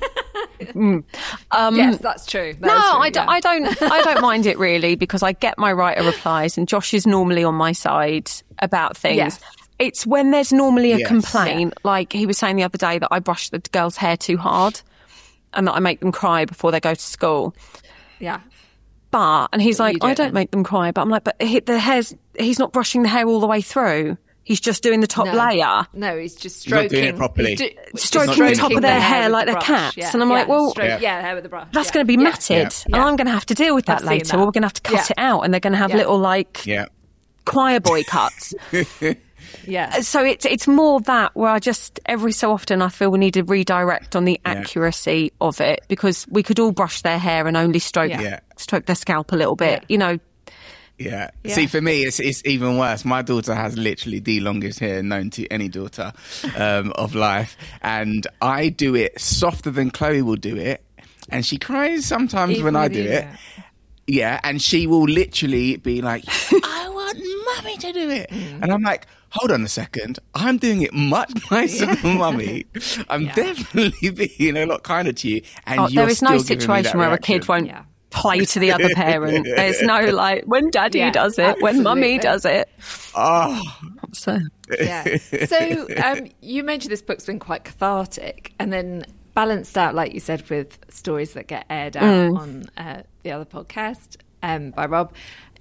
Yes, that's true. I don't mind it really, because I get my writer replies, and Josh is normally on my side about things. Yes. It's when there's normally a complaint, like he was saying the other day that I brush the girls' hair too hard and that I make them cry before they go to school. Yeah. And he's like, I don't make them cry. But I'm like, but he's not brushing the hair all the way through. He's just doing the top layer. No, he's just stroking. He's not doing it properly. Stroking the top of their hair like they're cats. Yeah. And I'm like, well, hair with the brush. That's going to be matted. And I'm going to have to deal with that later. Or we're going to have to cut it out. And they're going to have little, choir boy cuts. Yeah. So it's more that where I just, every so often I feel we need to redirect on the accuracy of it, because we could all brush their hair and only stroke their scalp a little bit, you know. Yeah. See, for me, it's even worse. My daughter has literally the longest hair known to any daughter of life. And I do it softer than Chloe will do it. And she cries sometimes when I do it. Yeah, and she will literally be like, I want Mummy to do it. And I'm like, hold on a second. I'm doing it much nicer than Mummy. I'm definitely being a lot kinder to you. And there is no situation where a kid won't play to the other parent. There's no like, when Daddy does it, when Mummy does it. Oh. So you mentioned this book's been quite cathartic and then balanced out, like you said, with stories that get aired out on the other podcast by Rob.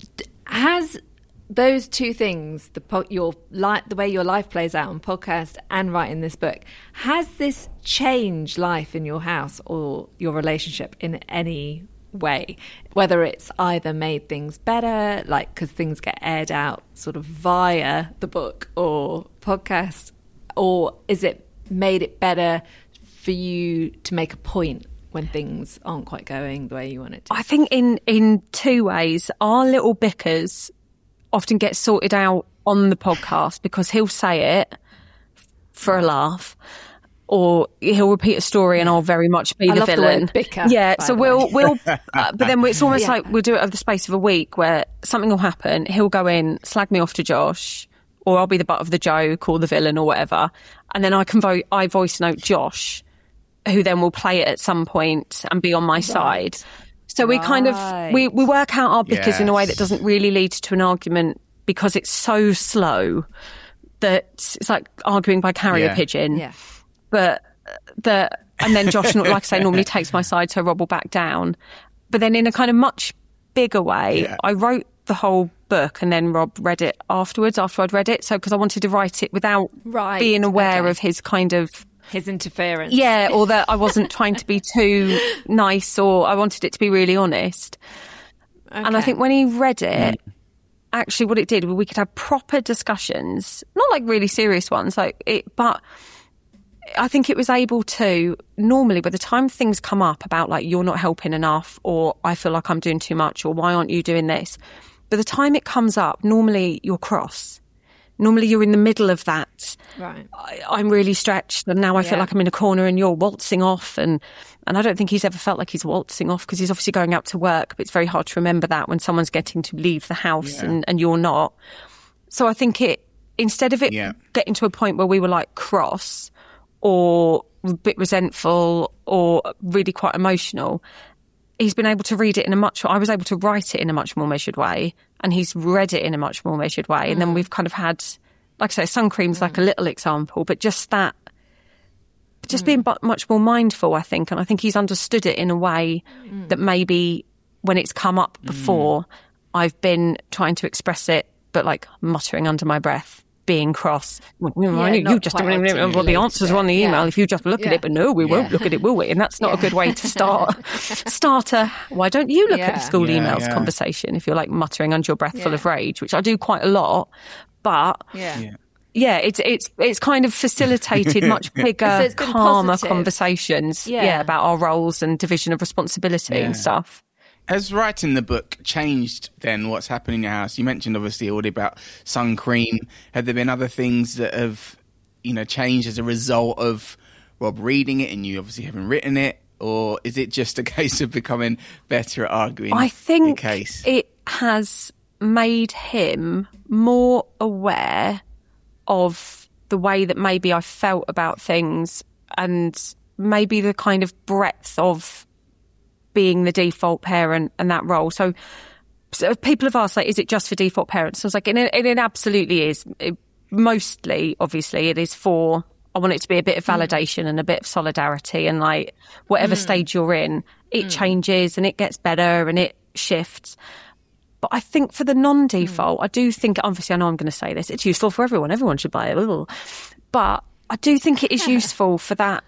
Has those two things, the way your life plays out on podcast and writing this book, has this changed life in your house or your relationship in any way? Whether it's either made things better, like because things get aired out sort of via the book or podcast, or is it made it better for you to make a point when things aren't quite going the way you want it to? I think in two ways. Our little bickers often get sorted out on the podcast because he'll say it for a laugh, or he'll repeat a story and I'll very much be the villain. The word bicker, so we'll but then it's almost like we'll do it over the space of a week where something will happen, he'll go in, slag me off to Josh, or I'll be the butt of the joke or the villain or whatever, and then I voice note Josh, who then will play it at some point and be on my side. So we kind of we work out our bickers in a way that doesn't really lead to an argument because it's so slow that it's like arguing by carrier pigeon. Yeah. But and then Josh, like I say, normally takes my side, so Rob will back down. But then in a kind of much bigger way, I wrote the whole book and then Rob read it afterwards, after I'd read it. So because I wanted to write it without being aware of his kind of... his interference. Yeah, or that I wasn't trying to be too nice, or I wanted it to be really honest. Okay. And I think when he read it, actually what it did, we could have proper discussions, not like really serious ones, but I think it was able to, normally by the time things come up about like you're not helping enough, or I feel like I'm doing too much, or why aren't you doing this? By the time it comes up, normally you're cross. Normally you're in the middle of that. Right. I'm really stretched and now I feel like I'm in a corner and you're waltzing off. And I don't think he's ever felt like he's waltzing off because he's obviously going out to work, but it's very hard to remember that when someone's getting to leave the house and you're not. So I think instead of it getting to a point where we were like cross or a bit resentful or really quite emotional, he's been able to read it I was able to write it in a much more measured way, and he's read it in a much more measured way. And then we've kind of had, like I say, sun cream's like a little example, but just being much more mindful, I think. And I think he's understood it in a way that maybe when it's come up before, I've been trying to express it, but like muttering under my breath, being cross. You just don't know what the answers are on the email if you just look at it, but no, we won't look at it, will we? And that's not a good way to start why don't you look at the school emails conversation if you're like muttering under your breath full of rage, which I do quite a lot, but it's kind of facilitated much bigger, calmer conversations about our roles and division of responsibility and stuff. Has writing the book changed then what's happening in your house? You mentioned obviously already about sun cream. Have there been other things that have, changed as a result of Rob reading it and you obviously haven't written it? Or is it just a case of becoming better at arguing? I think it has made him more aware of the way that maybe I felt about things and maybe the kind of breadth of being the default parent and that role. So people have asked, like, is it just for default parents? So I was like, it absolutely is. Mostly, obviously, it is for, I want it to be a bit of validation and a bit of solidarity, and like whatever stage you're in, it changes and it gets better and it shifts. But I think for the non-default, I do think, obviously I know I'm going to say this, it's useful for everyone. Everyone should buy it. But I do think it is useful for that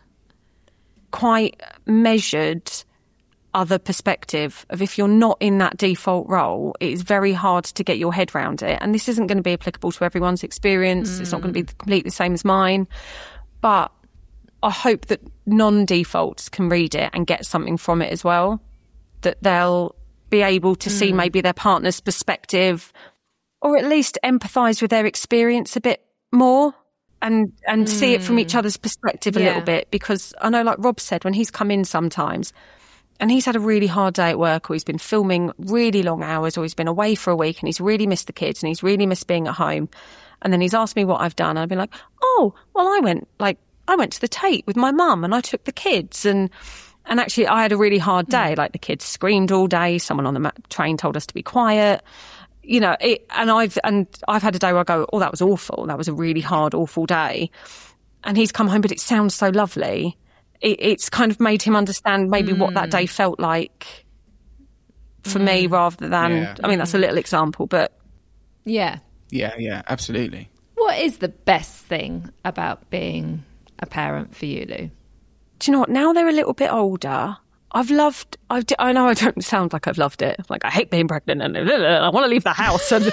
quite measured other perspective of if you're not in that default role, it is very hard to get your head around it. And this isn't going to be applicable to everyone's experience. It's not going to be completely the same as mine. But I hope that non-defaults can read it and get something from it as well, that they'll be able to see maybe their partner's perspective, or at least empathise with their experience a bit more and see it from each other's perspective a little bit. Because I know, like Rob said, when he's come in sometimes, and he's had a really hard day at work, or he's been filming really long hours, or he's been away for a week and he's really missed the kids and he's really missed being at home. And then he's asked me what I've done. And I've been like, oh, well, I went to the Tate with my mum and I took the kids. And actually I had a really hard day. Like, the kids screamed all day. Someone on the train told us to be quiet. You know, and I've had a day where I go, oh, that was awful. That was a really hard, awful day. And he's come home, but it sounds so lovely. It's kind of made him understand maybe what that day felt like for me, rather than, I mean, that's a little example, but. Yeah. Yeah, absolutely. What is the best thing about being a parent for you, Lou? Do you know what? Now they're a little bit older, I know I don't sound like I've loved it. Like, I hate being pregnant and I want to leave the house. And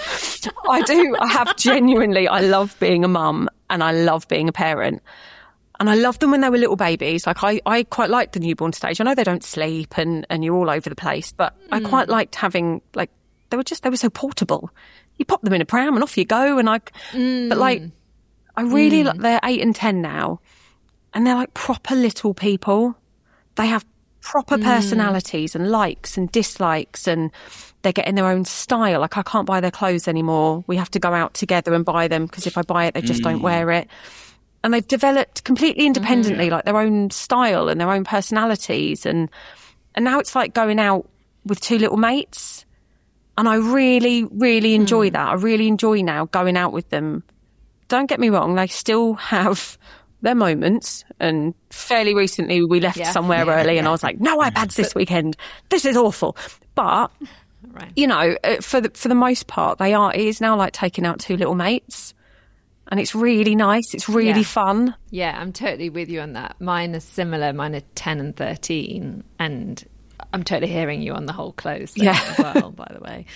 I love being a mum and I love being a parent. And I loved them when they were little babies. Like, I quite liked the newborn stage. I know they don't sleep and you're all over the place, but I quite liked having, like, they were so portable. You pop them in a pram and off you go. And but like, I really like, they're 8 and 10 now, and they're like proper little people. They have proper personalities and likes and dislikes, and they're getting their own style. Like, I can't buy their clothes anymore. We have to go out together and buy them, because if I buy it, they just don't wear it. And they've developed completely independently, like their own style and their own personalities. And now it's like going out with 2 little mates. And I really, really enjoy that. I really enjoy now going out with them. Don't get me wrong, they still have their moments. And fairly recently we left somewhere early and I was like, no iPads this weekend. This is awful. But, you know, for the most part, it is now like taking out 2 little mates. And it's really nice. It's really fun. Yeah, I'm totally with you on that. Mine are similar. Mine are 10 and 13. And I'm totally hearing you on the whole clothes thing as well, by the way.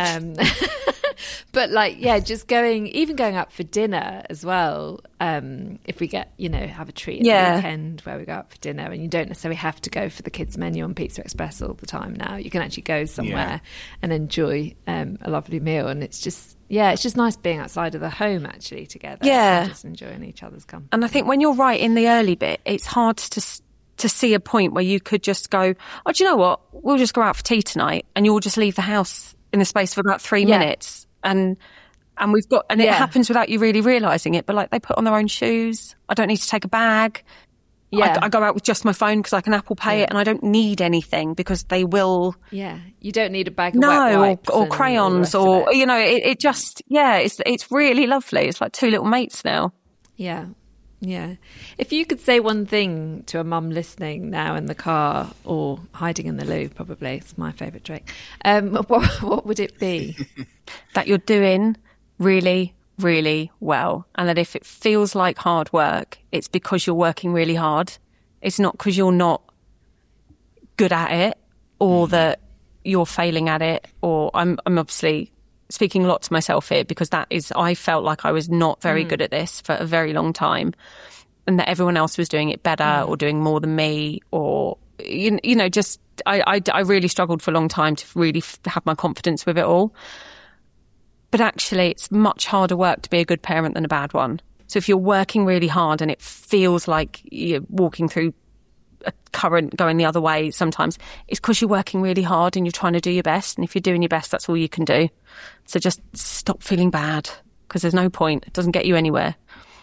But like, just going out for dinner as well. If we get, have a treat at the weekend where we go out for dinner, and you don't necessarily have to go for the kids' menu on Pizza Express all the time now. You can actually go somewhere and enjoy a lovely meal. And it's just nice being outside of the home actually together. Yeah. And just enjoying each other's company. And I think when you're right in the early bit, it's hard to see a point where you could just go, oh, do you know what? We'll just go out for tea tonight, and you'll just leave the house in the space of about 3 minutes. And we've got, and it happens without you really realising it, but like, they put on their own shoes. I don't need to take a bag. Yeah. I go out with just my phone because I can Apple Pay it, and I don't need anything because they will. Yeah. You don't need a bag of wet wipes or crayons or, it just, it's really lovely. It's like 2 little mates now. Yeah. Yeah. If you could say one thing to a mum listening now in the car or hiding in the loo, probably, it's my favourite trick, what would it be? That you're doing really, really well. And that if it feels like hard work, it's because you're working really hard. It's not because you're not good at it or that you're failing at it. Or I'm obviously speaking a lot to myself here, because I felt like I was not very good at this for a very long time, and that everyone else was doing it better or doing more than me, or, just I really struggled for a long time to really have my confidence with it all. But actually, it's much harder work to be a good parent than a bad one. So if you're working really hard and it feels like you're walking through a current going the other way, sometimes it's because you're working really hard and you're trying to do your best. And if you're doing your best, that's all you can do. So just stop feeling bad, because there's no point. It doesn't get you anywhere.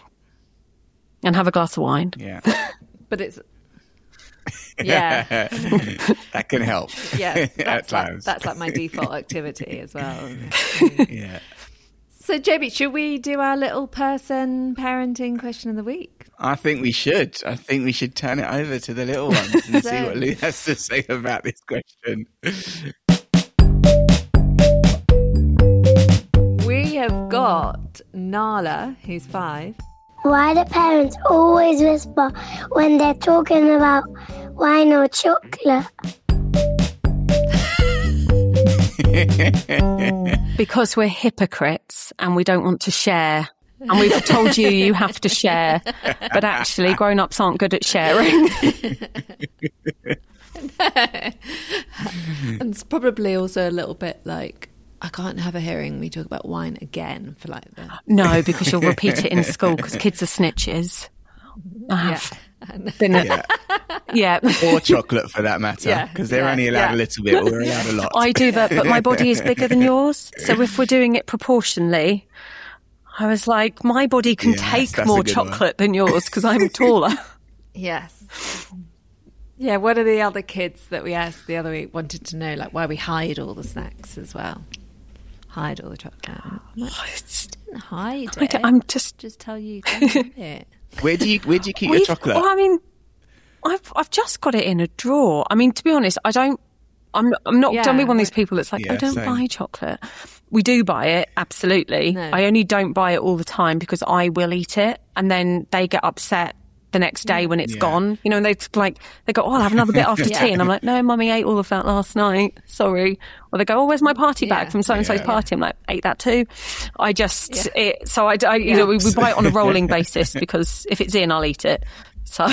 And have a glass of wine. Yeah. But it's... Yeah. That can help. Yeah. That's like my default activity as well. Yeah. So, Jamie, should we do our little person parenting question of the week? I think we should. I think we should turn it over to the little ones and see what Lou has to say about this question. We have got Nala, who's 5. Why do parents always whisper when they're talking about wine or chocolate? Because we're hypocrites and we don't want to share. And we've told you have to share. But actually, grown-ups aren't good at sharing. And it's probably also a little bit like, I can't have a hearing we talk about wine again for like the... No, because you'll repeat it in school because kids are snitches. Yeah. Or chocolate for that matter, because they're only allowed a little bit, or we're allowed a lot. I do that, but my body is bigger than yours. So if we're doing it proportionally, I was like, my body can take more chocolate than yours because I'm taller. Yes. Yeah, one of the other kids that we asked the other week wanted to know why we hide all the snacks as well. Hide all the chocolate. I'm like, didn't hide it. I'm just tell you don't have it. Where do you keep your chocolate? Well, I mean, I've just got it in a drawer. I mean, to be honest, I'm not don't be one of these people that's like, I don't buy chocolate. We do buy it, absolutely. No. I only don't buy it all the time because I will eat it, and then they get upset the next day when it's gone. You know, and they go, oh, I'll have another bit after tea. And I'm like, no, Mummy ate all of that last night. Sorry. Or they go, oh, where's my party bag from so-and-so's party? I'm like, ate that too. I just, so I you know, we buy it on a rolling basis because if it's in, I'll eat it. So.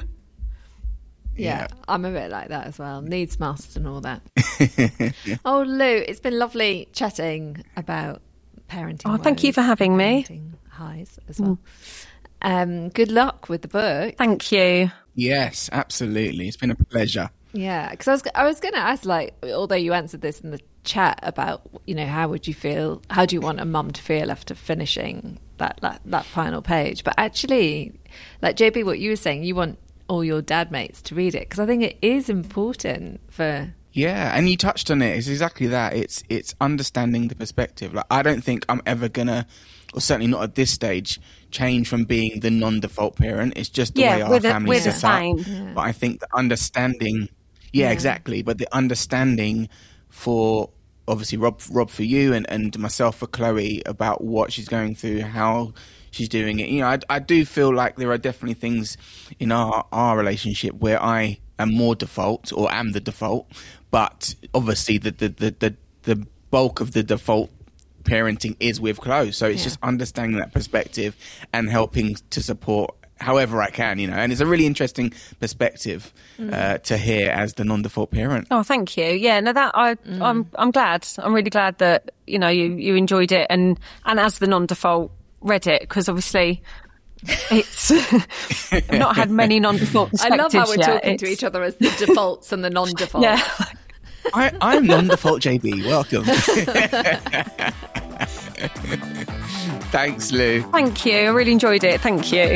Yeah, I'm a bit like that as well. Needs must and all that. Oh, Lou, it's been lovely chatting about parenting. Oh, thank you for having me. Highs as well. Good luck with the book. Thank you. Yes, absolutely. It's been a pleasure. Yeah, because I was going to ask, although you answered this in the chat about, you know, how would you feel? How do you want a mum to feel after finishing that final page? But actually, like JB, what you were saying, you want all your dad mates to read it because I think it is important for. Yeah, and you touched on it. It's exactly that. It's understanding the perspective. I don't think I'm ever gonna, or certainly not at this stage, change from being the non-default parent. It's just the way our family's set up. Yeah. But I think the understanding, exactly. But the understanding for obviously Rob for you and myself for Chloe about what she's going through, how she's doing it. You know, I do feel like there are definitely things in our relationship where I am more default or am the default, but obviously the bulk of the default parenting is with Chloe. So it's just understanding that perspective and helping to support however I can, you know. And it's a really interesting perspective to hear as the non-default parent. Oh, thank you. Yeah, no, that I'm glad. I'm really glad that, you know, you enjoyed it and as the non-default read it, because obviously it's I've not had many non-default perspectives. I love how we're talking to each other as the defaults and the non-defaults. Yeah. I'm non-default JB. Welcome. Thanks, Lou. Thank you. I really enjoyed it. Thank you.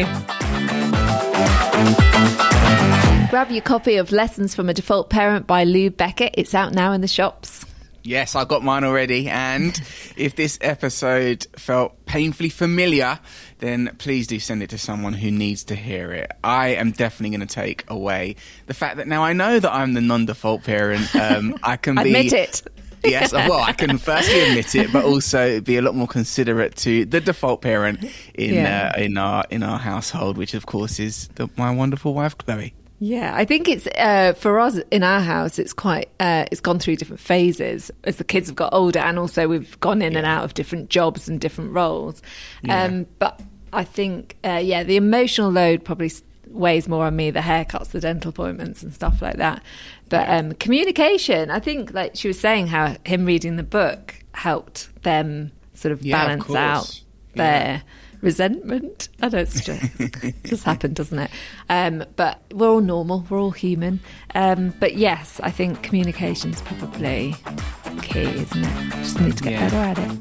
Grab your copy of Lessons from a Default Parent by Lou Beckett. It's out now in the shops. Yes, I got mine already. And if this episode felt painfully familiar, then please do send it to someone who needs to hear it. I am definitely going to take away the fact that now I know that I'm the non-default parent. I can admit it. Yes, well, I can firstly admit it, but also be a lot more considerate to the default parent in our household, which of course is my wonderful wife, Chloe. Yeah, I think it's for us in our house. It's quite. It's gone through different phases as the kids have got older, and also we've gone in and out of different jobs and different roles. Yeah. But I think, the emotional load probably weighs more on me. The haircuts, the dental appointments, and stuff like that. But communication, I think, like she was saying, how him reading the book helped them sort of balance out their resentment. I don't just happened, doesn't it? But we're all normal, we're all human. But yes, I think communication's probably key, isn't it? Just need to get better at it.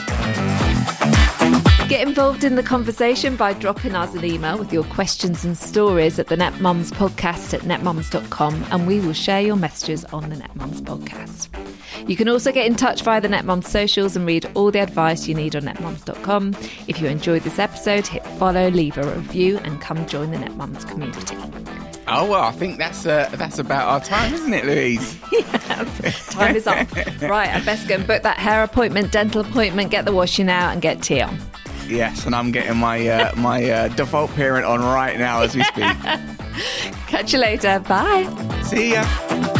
Get involved in the conversation by dropping us an email with your questions and stories at the Net Mums podcast at netmums.com, and we will share your messages on the Net Mums podcast. You can also get in touch via the Net Mums socials and read all the advice you need on netmums.com. If you enjoyed this episode, hit follow, leave a review, and come join the Net Mums community. Oh, well, I think that's about our time, isn't it, Louise? Yes, time is up. Right, I best go and book that hair appointment, dental appointment, get the washing out, and get tea on. Yes, and I'm getting my my default parent on right now as we speak. Catch you later. Bye. See ya.